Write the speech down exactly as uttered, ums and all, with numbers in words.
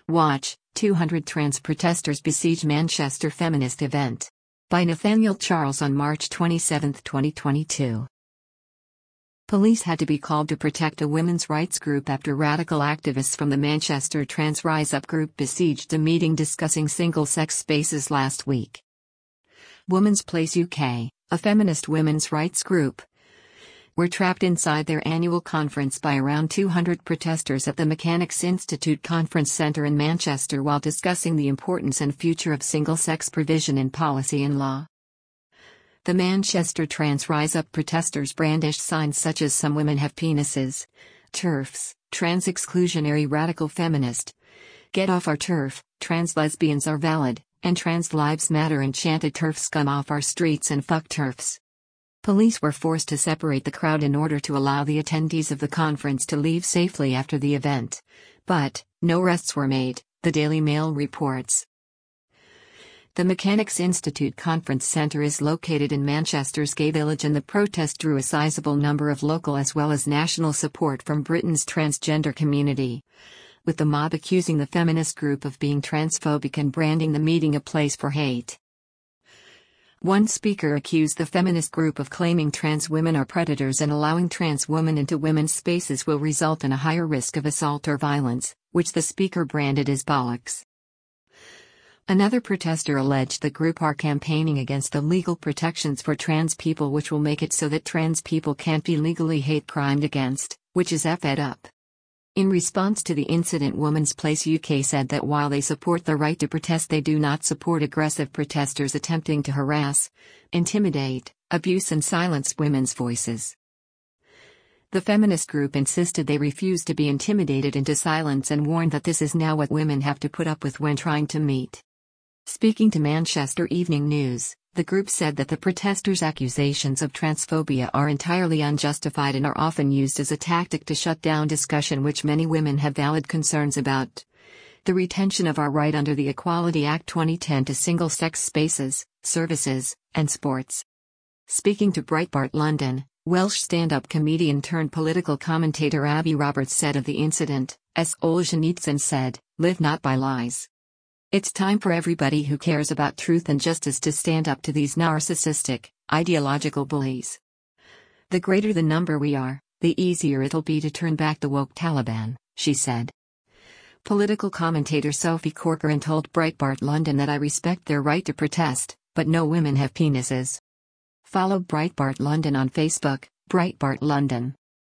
Watch, two hundred trans protesters besiege Manchester feminist event. By Nathaniel Charles on March twenty-seventh, twenty twenty-two. Police had to be called to protect a women's rights group after radical activists from the Manchester Trans Rise Up group besieged a meeting discussing single-sex spaces last week. Women's Place U K, a feminist women's rights group, were trapped inside their annual conference by around two hundred protesters at the Mechanics Institute Conference Centre in Manchester while discussing the importance and future of single-sex provision in policy and law. The Manchester Trans Rise Up protesters brandished signs such as "Some women have penises," TERFs, "Trans exclusionary radical feminist," "Get off our turf," "Trans lesbians are valid," and "Trans lives matter," and chanted "TERF scum off our streets" and "Fuck TERFs." Police were forced to separate the crowd in order to allow the attendees of the conference to leave safely after the event. But, no arrests were made, the Daily Mail reports. The Mechanics Institute Conference Centre is located in Manchester's Gay Village, and the protest drew a sizable number of local as well as national support from Britain's transgender community, with the mob accusing the feminist group of being transphobic and branding the meeting a place for hate. One speaker accused the feminist group of claiming trans women are predators and allowing trans women into women's spaces will result in a higher risk of assault or violence, which the speaker branded as bollocks. Another protester alleged the group are campaigning against the legal protections for trans people, which will make it so that trans people can't be legally hate crimed against, which is effed up. In response to the incident, Women's Place U K said that while they support the right to protest, they do not support aggressive protesters attempting to harass, intimidate, abuse and silence women's voices. The feminist group insisted they refuse to be intimidated into silence and warned that this is now what women have to put up with when trying to meet. Speaking to Manchester Evening News, the group said that the protesters' accusations of transphobia are entirely unjustified and are often used as a tactic to shut down discussion which many women have valid concerns about. The retention of our right under the Equality Act twenty ten to single-sex spaces, services, and sports. Speaking to Breitbart London, Welsh stand-up comedian turned political commentator Abby Roberts said of the incident, as Solzhenitsyn said, "Live not by lies. It's time for everybody who cares about truth and justice to stand up to these narcissistic, ideological bullies. The greater the number we are, the easier it'll be to turn back the woke Taliban," she said. Political commentator Sophie Corcoran told Breitbart London that "I respect their right to protest, but no women have penises." Follow Breitbart London on Facebook, Breitbart London.